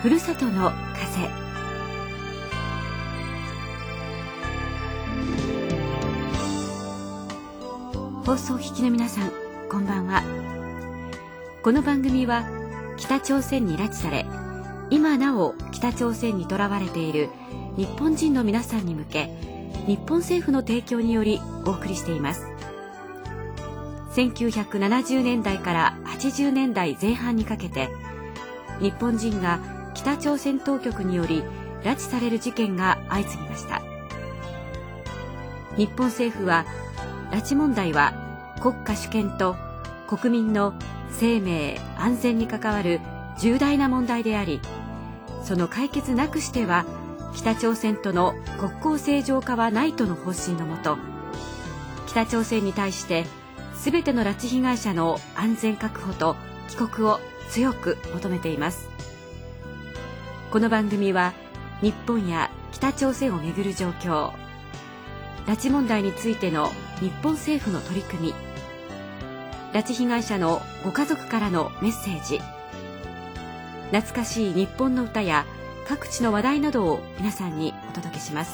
ふるさとの風。放送を聞きの皆さん、こんばんは。この番組は北朝鮮に拉致され、今なお北朝鮮に囚われている日本人の皆さんに向け、日本政府の提供によりお送りしています。1970年代から80年代前半にかけて、日本人が北朝鮮当局により拉致される事件が相次ぎました。日本政府は、拉致問題は国家主権と国民の生命安全に関わる重大な問題であり、その解決なくしては北朝鮮との国交正常化はないとの方針のもと、北朝鮮に対して全ての拉致被害者の安全確保と帰国を強く求めています。この番組は日本や北朝鮮をめぐる状況、拉致問題についての日本政府の取り組み、拉致被害者のご家族からのメッセージ、懐かしい日本の歌や各地の話題などを皆さんにお届けします。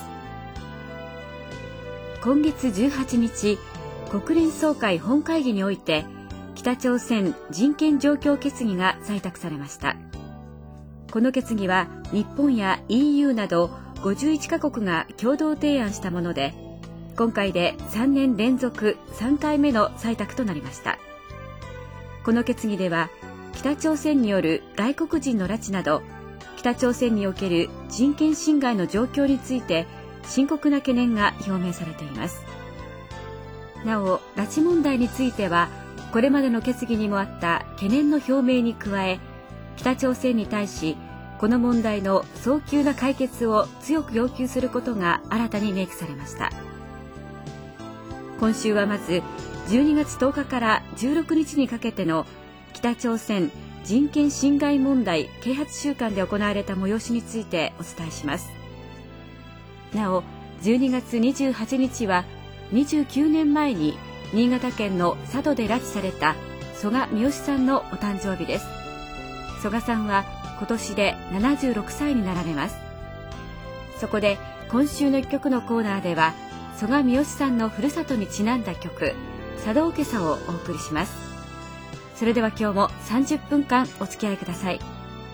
今月18日、国連総会本会議において北朝鮮人権状況決議が採択されました。この決議は日本や EU など51カ国が共同提案したもので、今回で3年連続3回目の採択となりました。この決議では、北朝鮮による外国人の拉致など、北朝鮮における人権侵害の状況について深刻な懸念が表明されています。なお、拉致問題については、これまでの決議にもあった懸念の表明に加え、北朝鮮に対し、この問題の早急な解決を強く要求することが新たに明記されました。今週はまず、12月10日から16日にかけての北朝鮮人権侵害問題啓発週間で行われた催しについてお伝えします。なお、12月28日は29年前に新潟県の佐渡で拉致された曽我ミヨシさんのお誕生日です。曽我さんは今年で76歳になられます。そこで今週の一曲のコーナーでは、曽我ミヨシさんのふるさとにちなんだ曲、佐渡おけさをお送りします。それでは今日も30分間お付き合いください。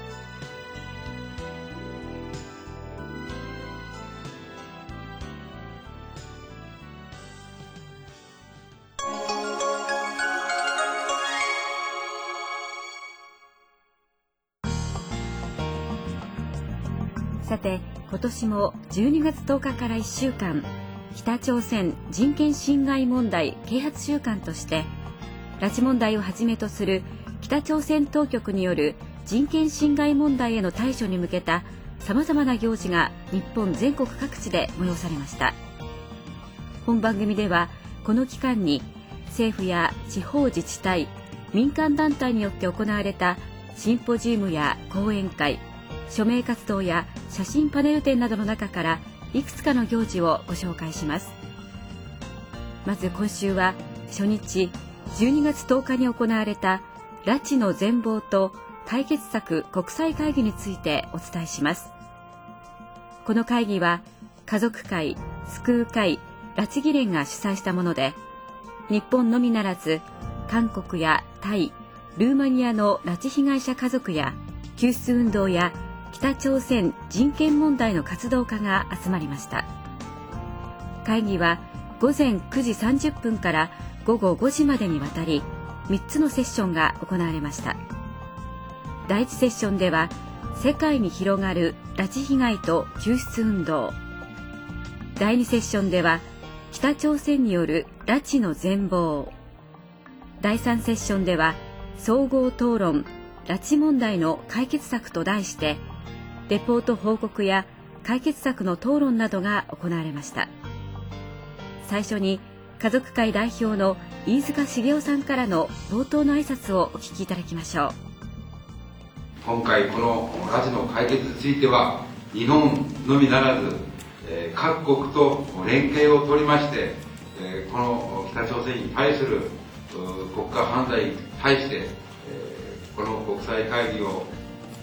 さて、今年も12月10日から1週間、北朝鮮人権侵害問題啓発週間として、拉致問題をはじめとする北朝鮮当局による人権侵害問題への対処に向けたさまざまな行事が日本全国各地で催されました。本番組では、この期間に政府や地方自治体、民間団体によって行われたシンポジウムや講演会、署名活動や写真パネル展などの中からいくつかの行事をご紹介します。まず今週は初日、12月10日に行われた拉致の全貌と解決策国際会議についてお伝えします。この会議は家族会、救う会、拉致議連が主催したもので、日本のみならず韓国やタイ、ルーマニアの拉致被害者家族や救出運動や北朝鮮人権問題の活動家が集まりました。会議は午前9時30分から午後5時までにわたり、3つのセッションが行われました。第1セッションでは、世界に広がる拉致被害と救出運動。第2セッションでは、北朝鮮による拉致の全貌。第3セッションでは、総合討論、拉致問題の解決策と題して、レポート報告や解決策の討論などが行われました。最初に家族会代表の飯塚茂雄さんからの冒頭の挨拶をお聞きいただきましょう。 今回この拉致の解決については、日本のみならず各国と連携を取りまして、この北朝鮮に対する国家犯罪に対して、この国際会議を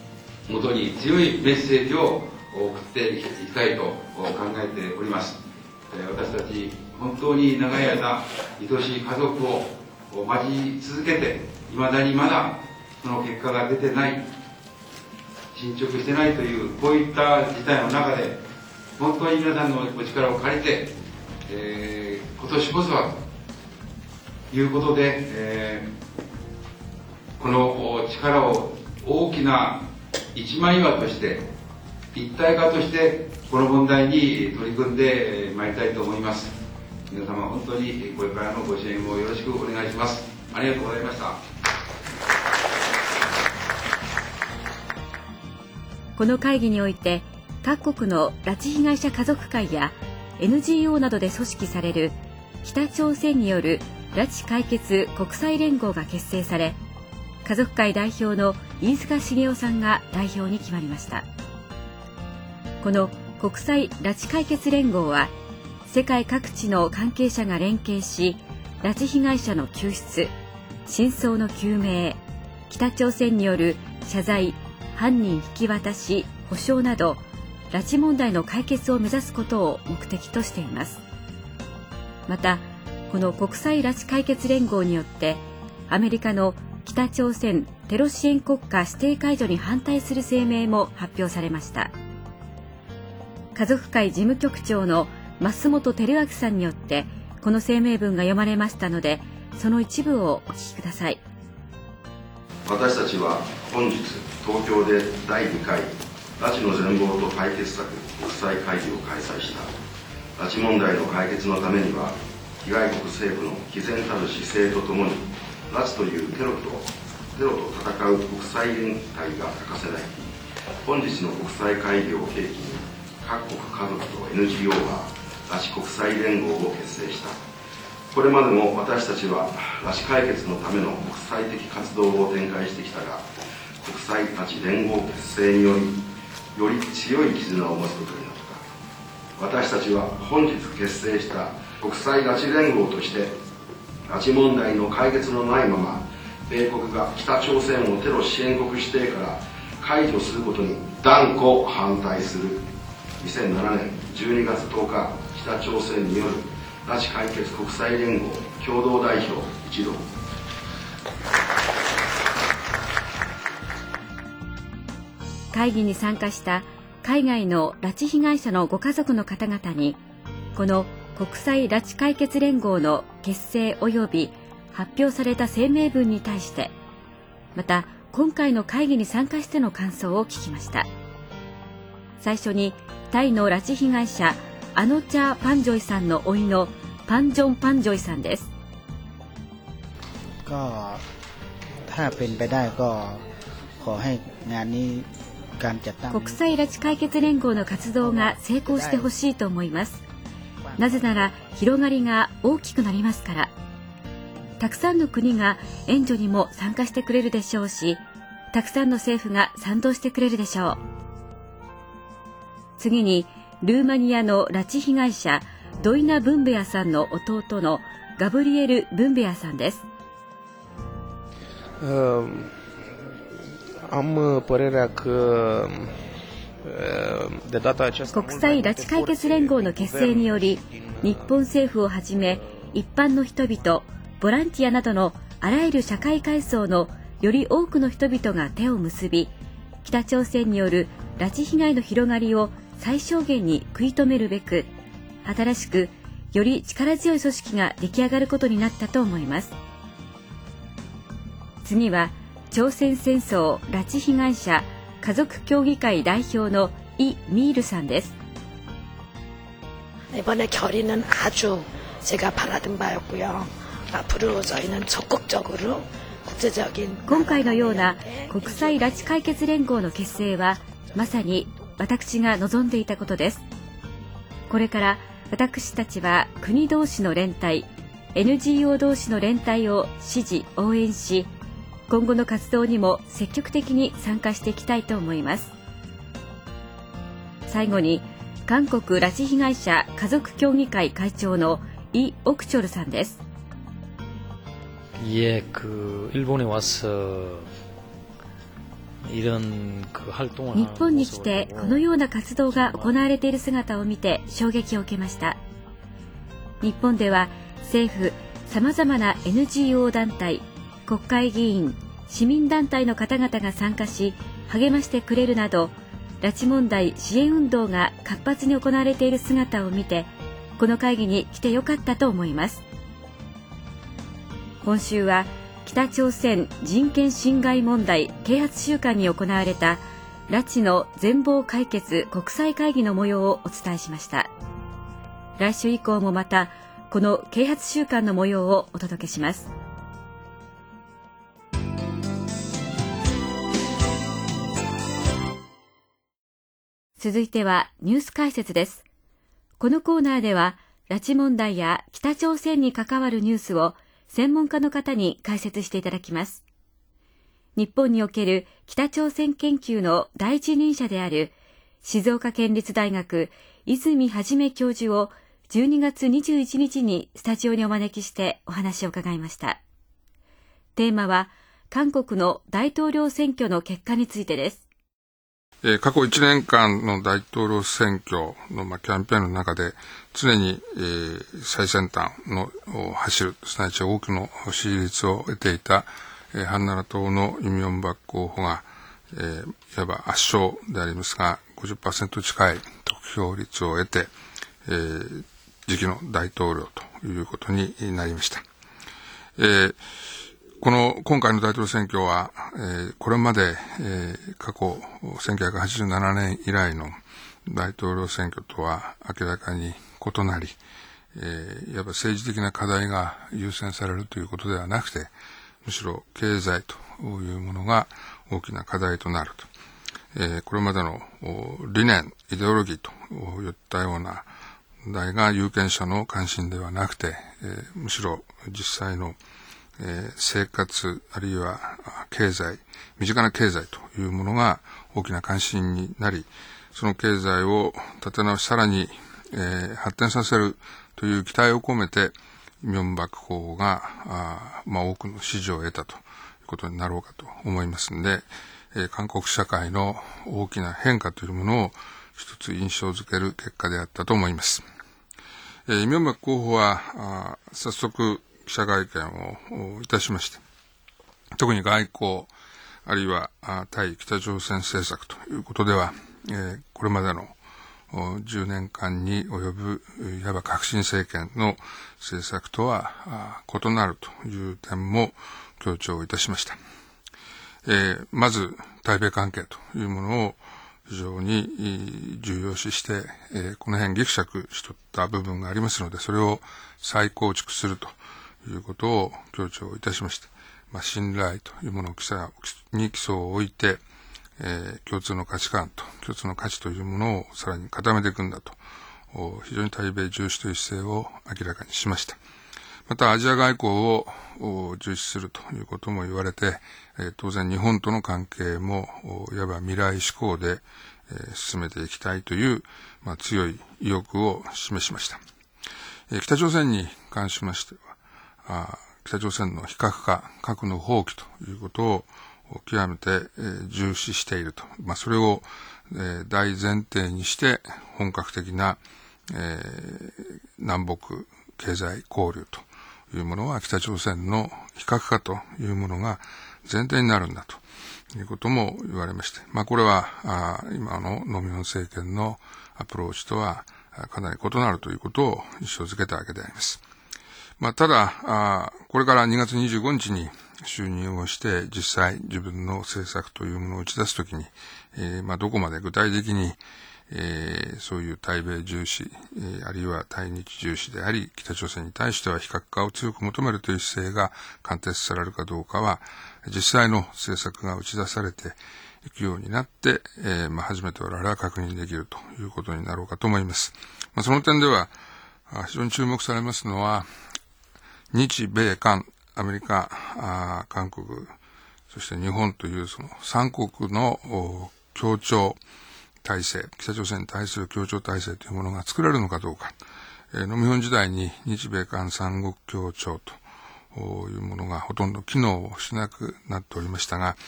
もとに強いメッセージを送っていきたいと考えております。私たち本当に長い間愛しい家族を待ち続けて、いまだにまだその結果が出てない、進捗してないというこういった事態の中で、本当に皆さんのお力を借りて、今年こそはということで、この力を大きな一枚岩として一体化としてこの問題に取り組んでまいりたいと思います。皆様本当にこれからのご支援をよろしくお願いします。ありがとうございました。 この会議において、各国の拉致被害者家族会や NGO などで組織される北朝鮮による拉致解決国際連合が結成され、家族会代表の飯塚繁雄さんが代表に決まりました。この国際拉致解決連合は、世界各地の関係者が連携し、拉致被害者の救出、真相の究明、北朝鮮による謝罪、犯人引き渡し、補償など、拉致問題の解決を目指すことを目的としています。また、この国際拉致解決連合によって、アメリカの北朝鮮テロ支援国家指定解除に反対する声明も発表されました。家族会事務局長の増本照明さんによってこの声明文が読まれましたので、その一部をお聞きください。 私たちは本日東京で第2回拉致の全貌と解決策国際会議を開催した。拉致問題の解決のためには、被害国政府の毅然たる姿勢とともに、拉致というテロと戦う国際連帯が欠かせない。本日の国際会議を契機に、各国家族と NGO が拉致国際連合を結成した。これまでも私たちは拉致解決のための国際的活動を展開してきたが、国際拉致連合結成により、より強い絆を持つことになった。私たちは本日結成した国際拉致連合として、拉致問題の解決のないまま、米国が北朝鮮をテロ支援国指定から解除することに断固反対する。2007年12月10日、北朝鮮による拉致解決国際連合共同代表一同。 会議に参加した海外の拉致被害者のご家族の方々に、この国際拉致解決連合の結成及び発表された声明文に対して、また今回の会議に参加しての感想を聞きました。最初にタイの拉致被害者アノチャー・パンジョイさんの甥のパンジョン・パンジョイさんです。 国際拉致解決連合の活動が成功してほしいと思います。なぜなら広がりが大きくなりますから。たくさんの国が援助にも参加してくれるでしょうし、たくさんの政府が賛同してくれるでしょう。次にルーマニアの拉致被害者ドイナ・ブンベアさんの弟のガブリエル・ブンベアさんです。国際拉致解決連合の結成により、日本政府をはじめ一般の人々、ボランティアなどのあらゆる社会階層のより多くの人々が手を結び、北朝鮮による拉致被害の広がりを最小限に食い止めるべく、新しくより力強い組織が出来上がることになったと思います。次は朝鮮戦争拉致被害者家族協議会代表のイ・ミールさんです。 이번에 결의는 아주 제가 바라던 바였고요. 앞으로 저희는 적극적으로 국제적인 今回のような国際拉致解決連合の結成はまさに私が望んでいたことです。これから私たちは国同士の連帯、NGO 同士の連帯を支持・応援し、今後の活動にも積極的に参加していきたいと思います。最後に韓国拉致被害者家族協議会会長のイ・オクチョルさんです。 예, 일본에 와서 日本に来てこのような活動が行われている姿を見て衝撃を受けました。日本では政府、さまざまな NGO 団体、国会議員、市民団体の方々が参加し励ましてくれるなど、拉致問題支援運動が活発に行われている姿を見て、この会議に来てよかったと思います。今週は北朝鮮人権侵害問題啓発週間に行われた拉致の全貌解決国際会議の模様をお伝えしました。来週以降もまたこの啓発週間の模様をお届けします。続いてはニュース解説です。このコーナーでは拉致問題や北朝鮮に関わるニュースを専門家の方に解説していただきます。日本における北朝鮮研究の第一人者である静岡県立大学泉元教授を12月21日にスタジオにお招きしてお話を伺いました。テーマは韓国の大統領選挙の結果についてです。 過去1年間の大統領選挙のキャンペーンの中で常に最先端の走る、すなわち多くの支持率を得ていたハンナラ党のイ・ミョンバク候補がいわば圧勝でありますが 50% 近い得票率を得て次期の大統領ということになりました。今回の大統領選挙は、これまで、過去1987年以来の大統領選挙とは明らかに異なり、いわば政治的な課題が優先されるということではなくて、むしろ経済というものが大きな課題となると。これまでの理念、イデオロギーといったような問題が有権者の関心ではなくて、むしろ実際の生活あるいは経済、身近な経済というものが大きな関心になり、その経済を立て直しさらに、発展させるという期待を込めてイ・ミョンバク候補が多くの支持を得たということになろうかと思いますので、韓国社会の大きな変化というものを一つ印象づける結果であったと思います。イ・ミョンバク候補は早速記者会見をいたしまして、特に外交あるいは対北朝鮮政策ということでは、これまでの10年間に及ぶいわば革新政権の政策とは異なるという点も強調いたしました。まず対米関係というものを非常に重要視して、この辺ギクシャクしとった部分がありますので、それを再構築するということを強調いたしまして、信頼というものに基礎を置いて、共通の価値観と共通の価値というものをさらに固めていくんだと、非常に対米重視という姿勢を明らかにしました。またアジア外交を重視するということも言われて、当然日本との関係もいわば未来志向で進めていきたいという、強い意欲を示しました。北朝鮮に関しましては、北朝鮮の非核化、核の放棄ということを極めて重視していると。それを大前提にして本格的な南北経済交流というものは北朝鮮の非核化というものが前提になるんだということも言われまして、これは今のノ・ミョン政権のアプローチとはかなり異なるということを印象づけたわけであります。ただ、これから2月25日に就任をして実際自分の政策というものを打ち出すときに、どこまで具体的に、そういう対米重視、あるいは対日重視であり、北朝鮮に対しては非核化を強く求めるという姿勢が貫徹されるかどうかは、実際の政策が打ち出されていくようになって、初めて我々は確認できるということになろうかと思います。その点では、非常に注目されますのは、日米韓、アメリカ、韓国、そして日本というその3国の協調体制、北朝鮮に対する協調体制というものが作れるのかどうか。ノ・ミョン時代に日米韓三国協調というものがほとんど機能をしなくなっておりましたが、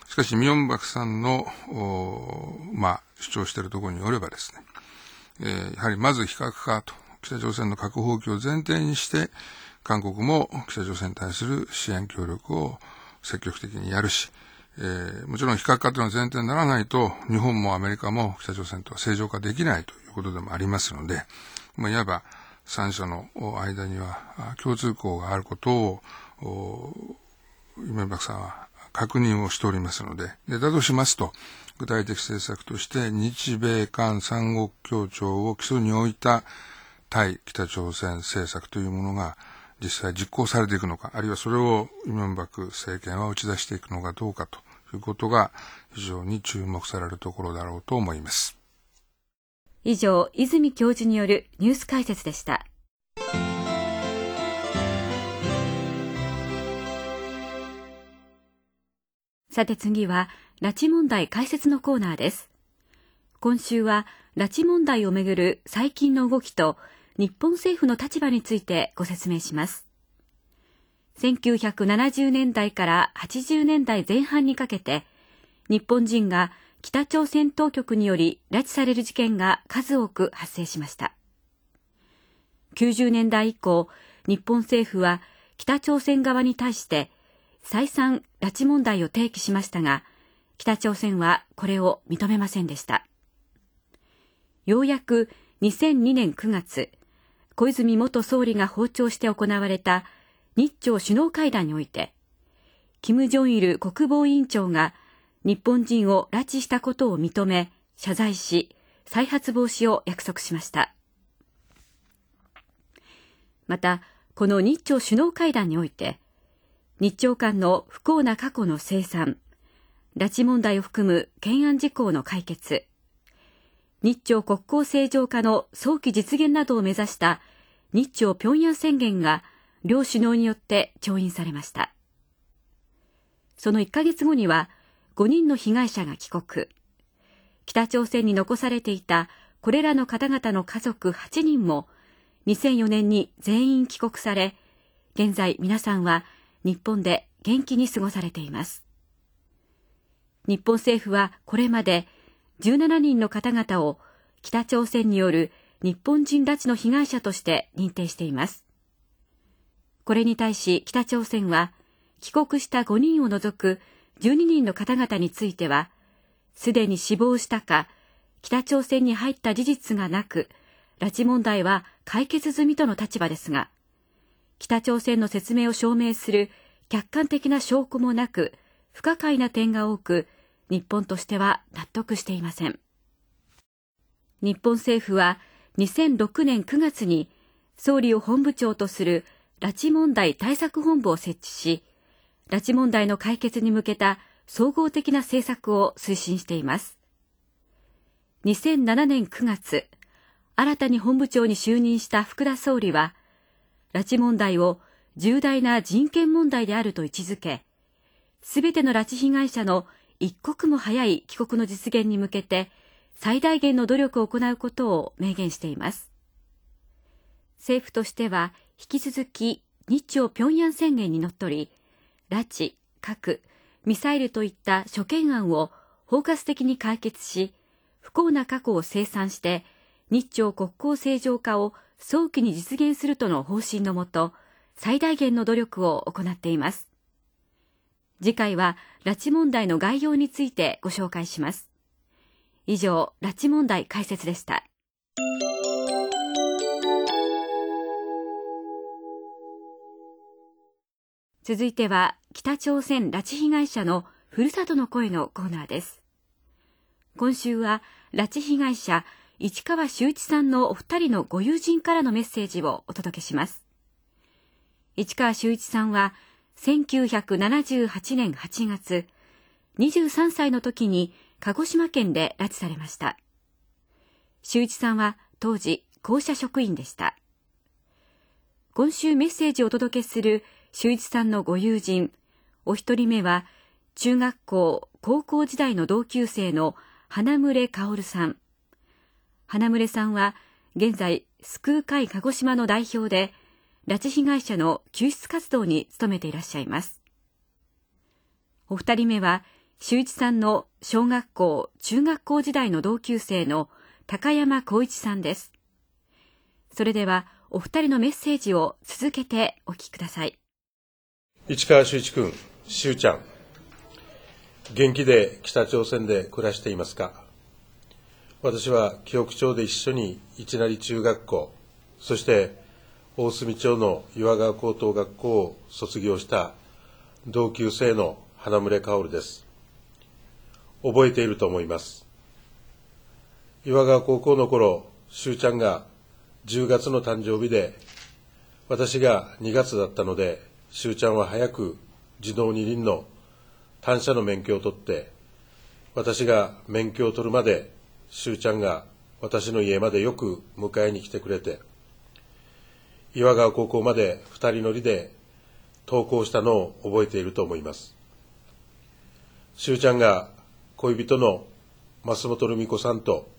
しかし、ミョンバクさんの、主張しているところによればですね、やはりまず非核化と、北朝鮮の核放棄を前提にして、韓国も北朝鮮に対する支援協力を積極的にやるし、もちろん非核化というのは前提にならないと、日本もアメリカも北朝鮮とは正常化できないということでもありますので、いわば三者の間には共通項があることを、イ・ミョンバクさんは確認をしておりますので、だとしますと、具体的政策として日米韓三国協調を基礎に置いた対北朝鮮政策というものが実際実行されていくのか、あるいはそれをイ・ミョンバク政権は打ち出していくのかどうかということが非常に注目されるところだろうと思います。 以上、泉教授によるニュース解説でした。さて次は、拉致問題解説のコーナーです。今週は、拉致問題をめぐる最近の動きと、日本政府の立場についてご説明します。1970年代から80年代前半にかけて、日本人が北朝鮮当局により拉致される事件が数多く発生しました。90年代以降、日本政府は北朝鮮側に対して再三拉致問題を提起しましたが、北朝鮮はこれを認めませんでした。ようやく2002年9月、小泉元総理が訪朝して行われた日朝首脳会談において、金正日国防委員長が日本人を拉致したことを認め、謝罪し、再発防止を約束しました。また、この日朝首脳会談において、日朝間の不幸な過去の清算、拉致問題を含む懸案事項の解決、日朝国交正常化の早期実現などを目指した日朝平壌宣言が両首脳によって調印されました。その1ヶ月後には5人の被害者が帰国。北朝鮮に残されていたこれらの方々の家族8人も2004年に全員帰国され、現在皆さんは日本で元気に過ごされています。日本政府はこれまで17人の方々を北朝鮮による日本人拉致の被害者として認定しています。これに対し北朝鮮は帰国した5人を除く12人の方々については、すでに死亡したか、北朝鮮に入った事実がなく、拉致問題は解決済みとの立場ですが、北朝鮮の説明を証明する客観的な証拠もなく、不可解な点が多く、日本としては納得していません。日本政府は2006年9月に総理を本部長とする拉致問題対策本部を設置し、拉致問題の解決に向けた総合的な政策を推進しています。2007年9月、新たに本部長に就任した福田総理は、拉致問題を重大な人権問題であると位置づけ、すべての拉致被害者の一刻も早い帰国の実現に向けて最大限の努力を行うことを明言しています。政府としては引き続き日朝平壌宣言にのっとり、拉致、核、ミサイルといった諸懸案を包括的に解決し、不幸な過去を清算して日朝国交正常化を早期に実現するとの方針のもと、最大限の努力を行っています。次回は拉致問題の概要についてご紹介します。以上、拉致問題解説でした。続いては、北朝鮮拉致被害者のふるさとの声のコーナーです。今週は、拉致被害者、市川修一さんのお二人のご友人からのメッセージをお届けします。市川修一さんは、1978年8月、23歳の時に鹿児島県で拉致されました。修一さんは当時、公社職員でした。今週メッセージをお届けする修一さんのご友人、お一人目は、中学校、高校時代の同級生の花牟薫さん。花牟さんは、現在、救う会鹿児島の代表で、拉致被害者の救出活動に努めていらっしゃいます。お二人目は、 修一さんの小学校、中学校時代の同級生の高山光一さんです。それではお二人のメッセージを続けてお聞きください。 市川修一君、修ちゃん、元気で北朝鮮で暮らしていますか？私は紀北町で一緒に市成中学校、そして大隅町の岩川高等学校を卒業した同級生の花村薫です。覚えていると思います。岩川高校の頃、修ちゃんが10月の誕生日で、私が2月だったので、修ちゃんは早く自動二輪の単車の免許を取って、私が免許を取るまで、修ちゃんが私の家までよく迎えに来てくれて、岩川高校まで2人乗りで登校したのを覚えていると思います。修ちゃんが恋人の増本留美子さんと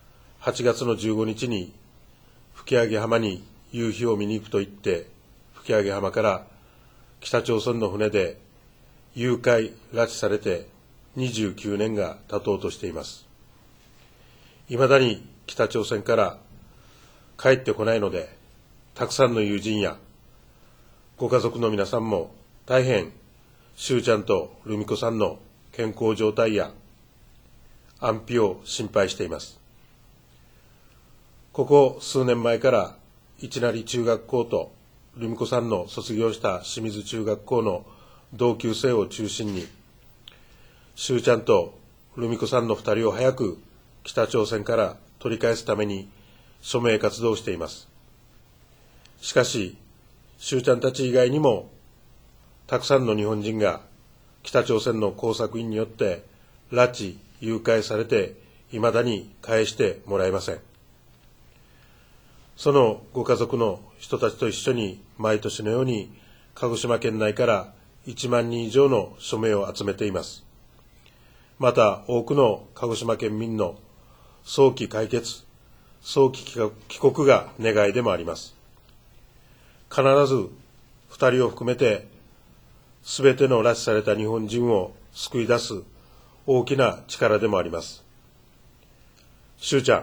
8月の15日に吹上浜に夕日を見に行くと言って、吹上浜から北朝鮮の船で誘拐・拉致されて29年が経とうとしています。いまだに北朝鮮から帰ってこないので、たくさんの友人やご家族の皆さんも大変修ちゃんと留美子さんの健康状態や安否を心配しています。ここ数年前から市成中学校と留美子さんの卒業した清水中学校の同級生を中心に、修ちゃんと留美子さんの2人を早く北朝鮮から取り返すために署名活動をしています。しかし、修ちゃんたち以外にもたくさんの日本人が北朝鮮の工作員によって拉致・誘拐されて、いまだに返してもらえません。そのご家族の人たちと一緒に毎年のように鹿児島県内から1万人以上の署名を集めています。また多くの鹿児島県民の早期解決、早期帰国が願いでもあります。必ず2人を含めてすべての拉致された日本人を救い出す大きな力でもあります。修ちゃ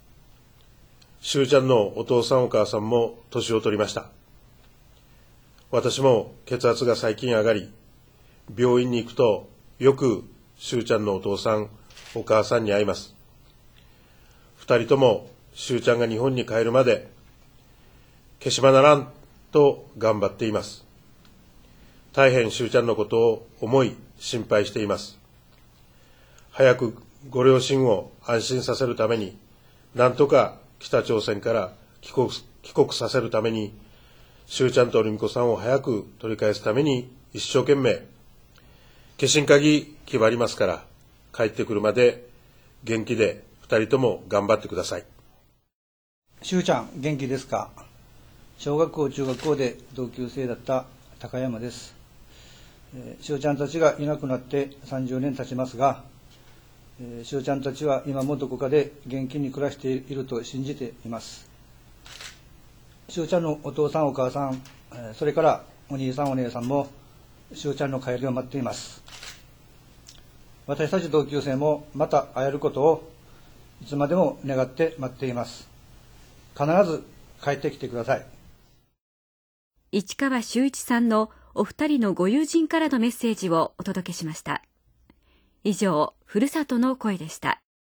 んのお父さんお母さんも年を取りました。私も血圧が最近上がり、病院に行くとよく修ちゃんのお父さんお母さんに会います。2人とも修ちゃんが日本に帰るまでけしまならんと頑張っています。大変修ちゃんのことを思い心配しています。早くご両親を安心させるために、なんとか北朝鮮から帰国させるために、修ちゃんと留美子さんを早く取り返すために一生懸命、消印鍵決まりますから、帰ってくるまで元気で2人とも頑張ってください。 修ちゃん、元気ですか？小学校、中学校で同級生だった高山です。修ちゃんたちがいなくなって30年経ちますが、修ちゃんたちは今もどこかで元気に暮らしていると信じています。修ちゃんのお父さんお母さん、それからお兄さんお姉さんも修ちゃんの帰りを待っています。私たち同級生もまた会えることをいつまでも願って待っています。必ず帰ってきてください。 市川修一さんのお二人のご友人からのメッセージをお届けしました。以上、ふるさとの声でした。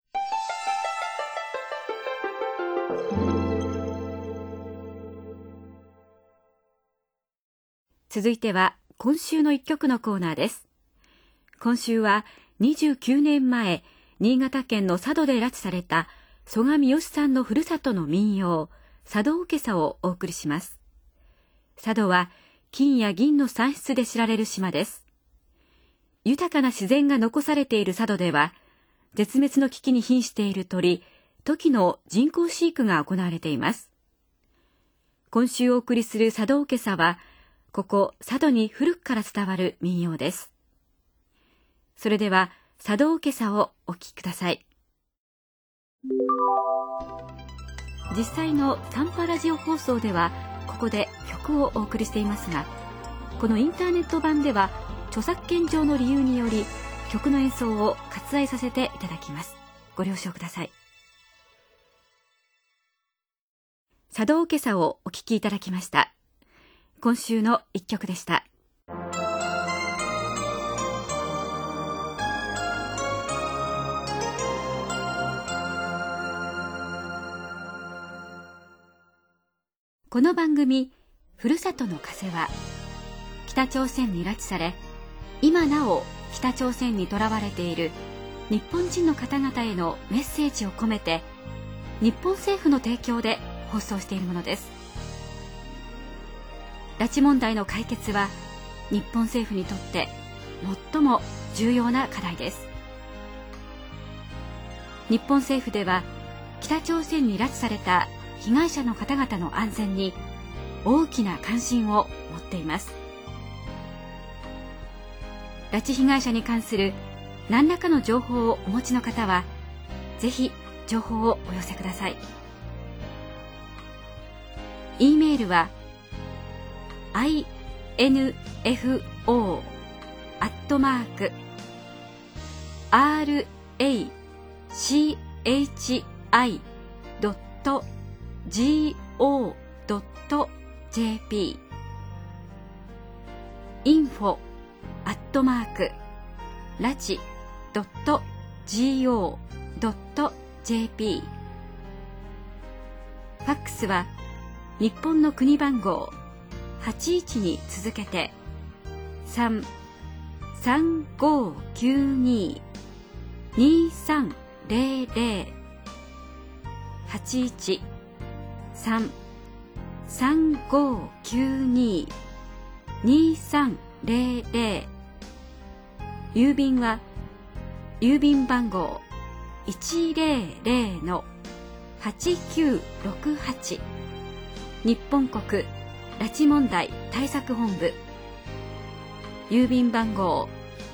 続いては今週の一曲のコーナーです。今週は29年前、新潟県の佐渡で拉致された曽我三好さんのふるさとの民謡、佐渡おけさをお送りします。佐渡は金や銀の産出で知られる島です。豊かな自然が残されている佐渡では、絶滅の危機に瀕している鳥、トキの人工飼育が行われています。今週お送りする佐渡おけさは、ここ佐渡に古くから伝わる民謡です。それでは佐渡おけさをお聴きください。実際の短波ラジオ放送ではここで曲をお送りしていますが、このインターネット版では著作権上の理由により曲の演奏を割愛させていただきます。ご了承ください。茶道今朝をお聴きいただきました。今週の一曲でした。この番組ふるさとの風は、北朝鮮に拉致され今なお北朝鮮にとらわれている日本人の方々へのメッセージを込めて、日本政府の提供で放送しているものです。拉致問題の解決は日本政府にとって最も重要な課題です。日本政府では北朝鮮に拉致された被害者の方々の安全に大きな関心を持っています。拉致被害者に関する何らかの情報をお持ちの方は、ぜひ情報をお寄せください。E メールは info@rachi.go.jp info@rachi.go.jp ファックスは日本の国番号81に続けて 3-3592-2300 81-3-3592-2300 郵便は郵便番号 100-8968 日本国拉致問題対策本部、郵便番号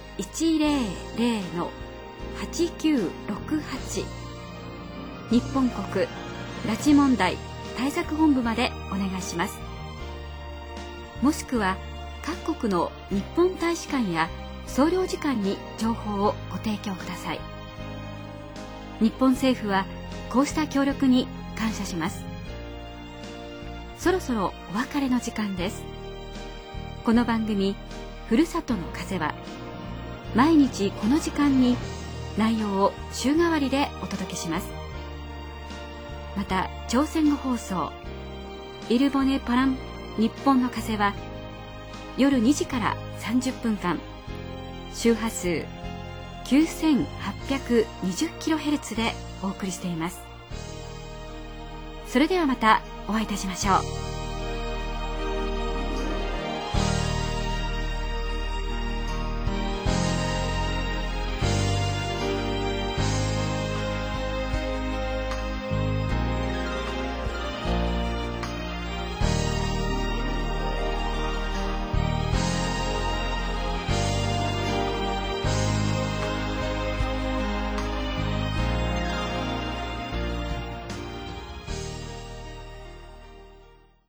100-8968 日本国拉致問題対策本部までお願いします。もしくは各国の日本大使館や総領事館に情報をご提供ください。日本政府はこうした協力に感謝します。そろそろお別れの時間です。この番組ふるさとの風は毎日この時間に内容を週替わりでお届けします。また朝鮮語放送イルボネパラン日本の風は夜2時から30分間周波数 9820kHz でお送りしています。それではまたお会いいたしましょう。